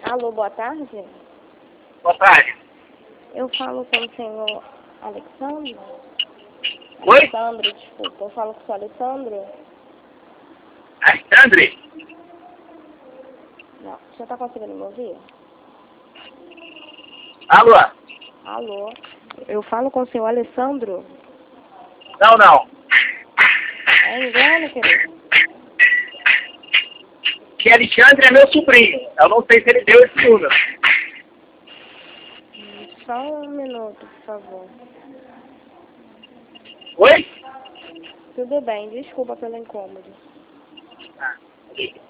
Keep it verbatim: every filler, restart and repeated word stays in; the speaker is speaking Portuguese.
Alô, boa tarde. Boa tarde. Eu falo com o senhor Alexandre? Oi? Alexandre, desculpa. Eu falo com o senhor Alexandre? Alexandre? Não. O senhor está conseguindo me ouvir? Alô? Alô. Eu falo com o senhor Alessandro? Não, não. É engano, querido? Que Alexandre é meu sobrinho. Eu não sei se ele deu esse número. Só um minuto, por favor. Oi? Tudo bem, desculpa pelo incômodo. Ah,